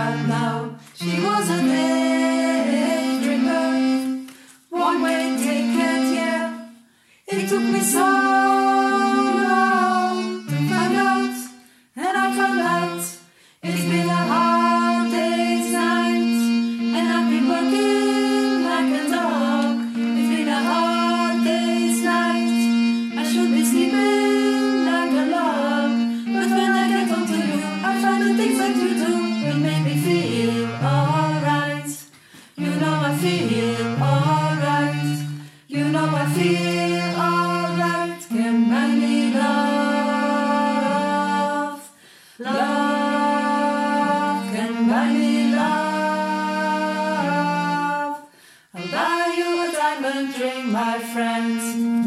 but now she was a daydreamer. One way ticket, yeah. It took me so long to find out, and I found out it's been a hard day's night, and I've been working like a dog. It's been a hard day's night. I should be sleeping like a log, but when I get home to you, I find the things that you do will make me feel alright. You know I feel alright. You know I feel alright. Can buy me love. Love can buy me love. I'll buy you a diamond ring, my friend.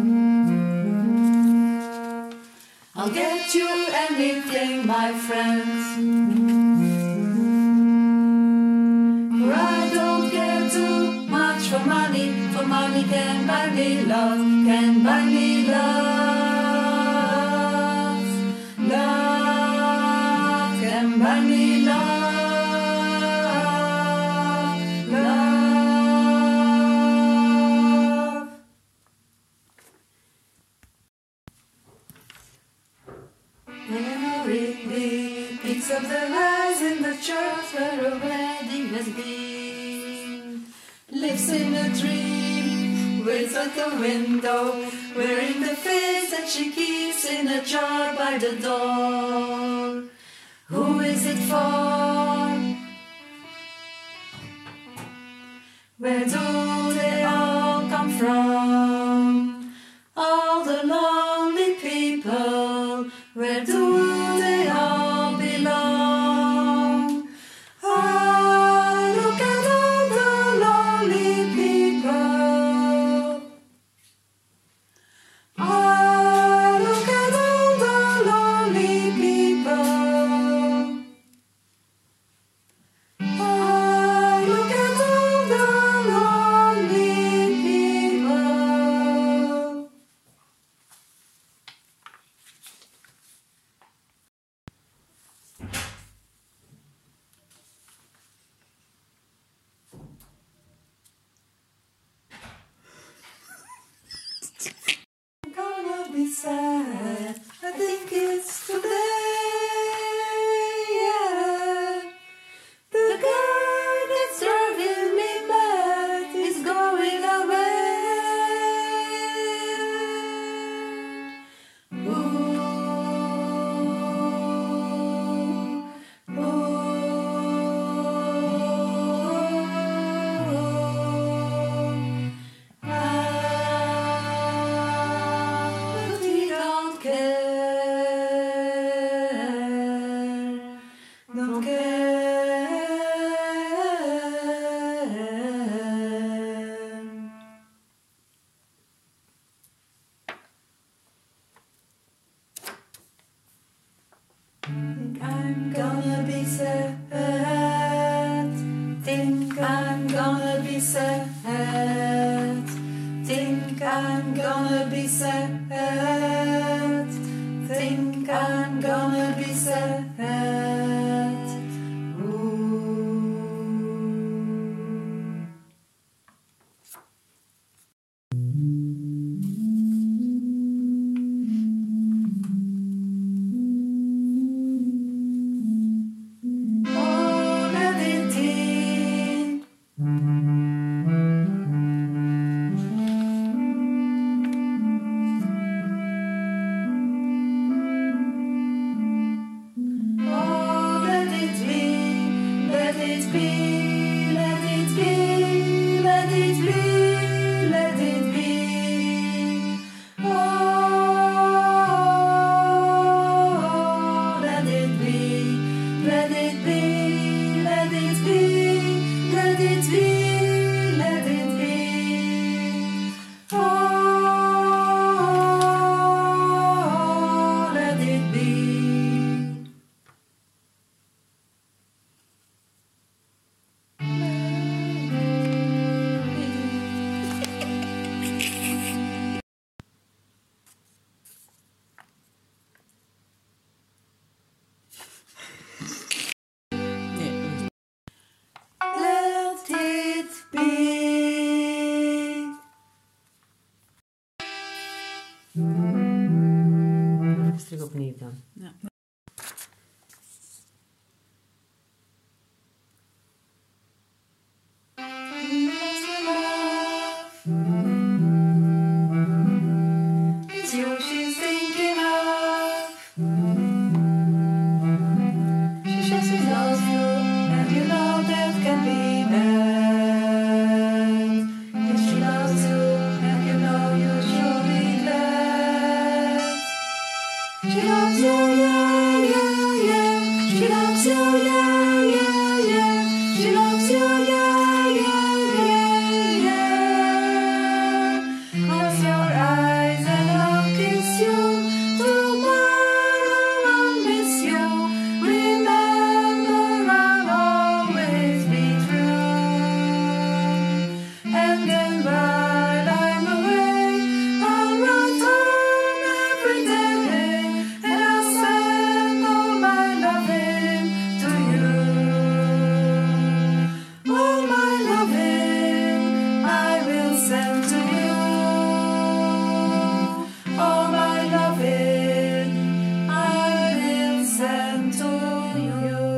I'll get you anything, my friend. For I don't care too much for money can buy me love, can buy me love. Love can buy me love. Love. Memory picks up the lies in the church where a wedding has been. Lives in a dream, waits at the window, wearing the face that she keeps in a jar by the door. Who is it for? Where do they all come from? All the lonely people, where do they all belong? Ah, look at all the lonely people. Ah, look at all the lonely people. Ah, look at all the lonely people. I'm gonna be sad. I think it's today. Yeah. The guy that's driving me mad is going away. Ooh, but he don't care, don't care. Think I'm gonna be sad. Think I'm gonna be sad. Think I'm gonna be sad. Think I'm gonna be sad. Ooh. opnieuw dan. Ja. It's you she's thinking of. She says she loves you, and you know that can be bad. Yes, she loves you, and you know you should be glad. She loves you, yeah, yeah, yeah. She loves you, yeah, yeah, yeah. She loves you, yeah, yeah, yeah, yeah. Close your eyes and I'll kiss you. Tomorrow I'll miss you. Remember, I'll always be true. And then while I'm away, I'll write home every day, and I'll send all my loving to you. All my loving I will send to you. All my loving I will send to you.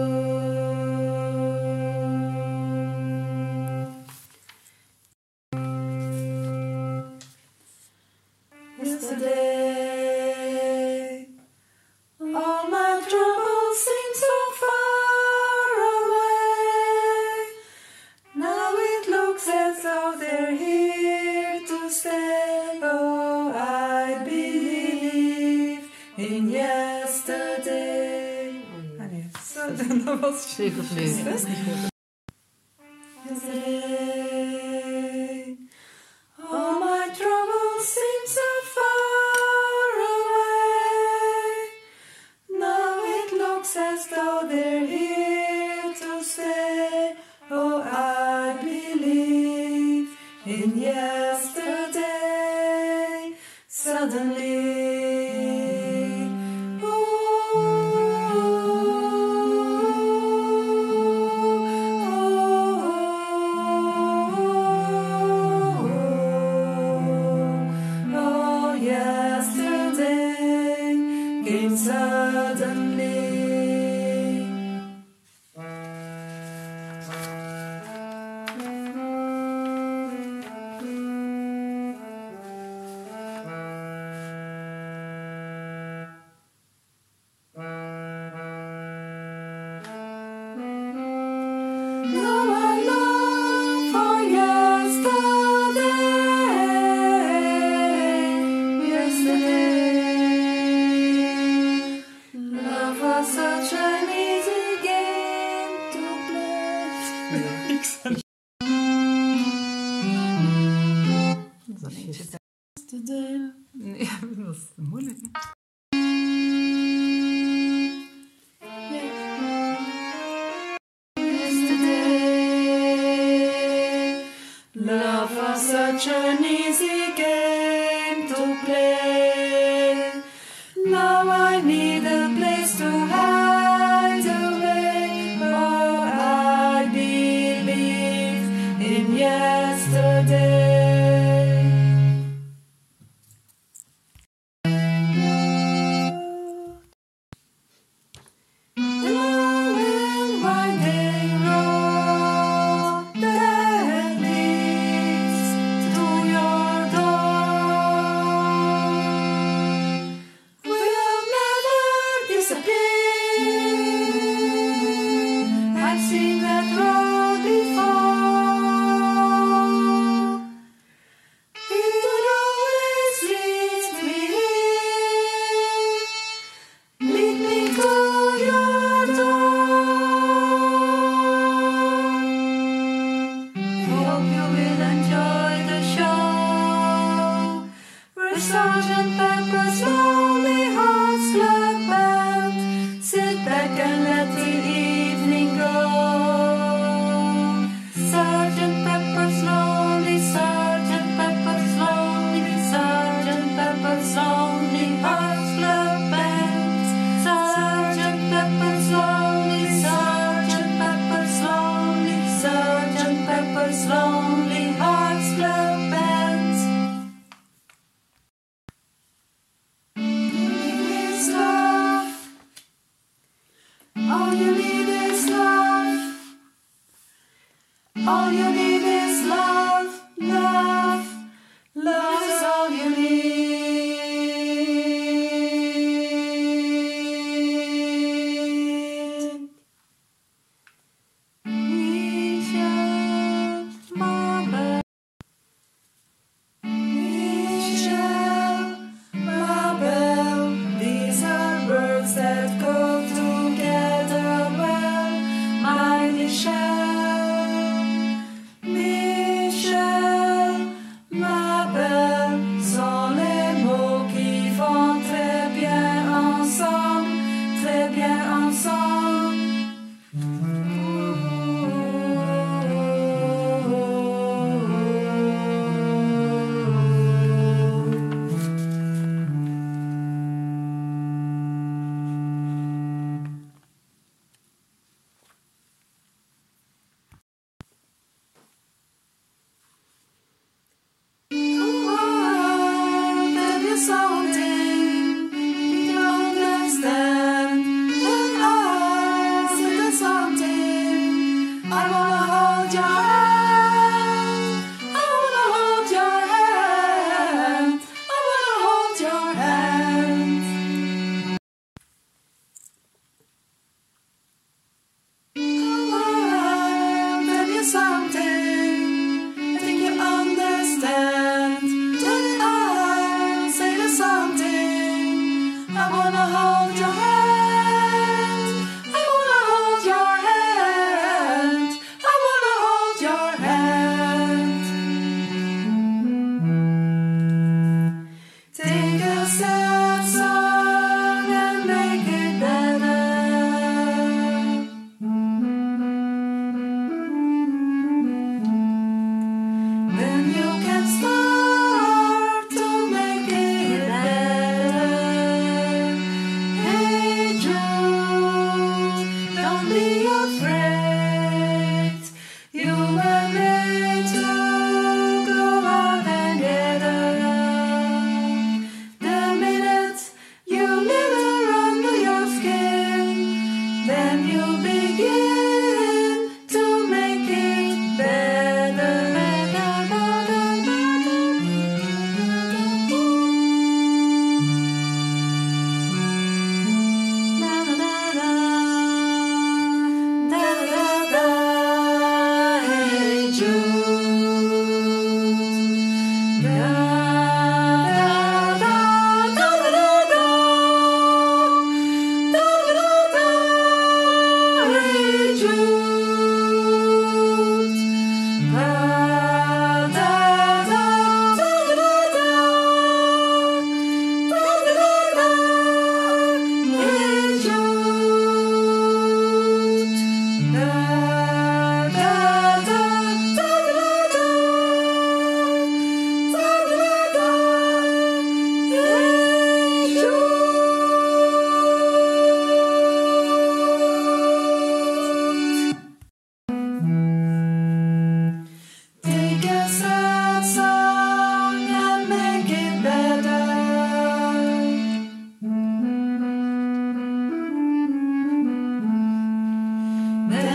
Yesterday, all my troubles seem so far away. Now it looks as though they're here to stay. Oh, I believe in yesterday. Ah, nee, dat was Zeg opnieuw. yesterday. All my troubles seem so far away. Now it looks as though they're here to stay. Oh, I believe in yesterday. Suddenly, oh, yesterday came suddenly. Now I long for yesterday. Yesterday, love was such an easy game to play. Dat is juist. Nee, dat is moeilijk. Yesterday, love was such an easy game to play. Now I need a place to hide away. Oh, I believe in yesterday. The long and winding road that leads to your door will never disappear.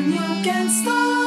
and you can't stop.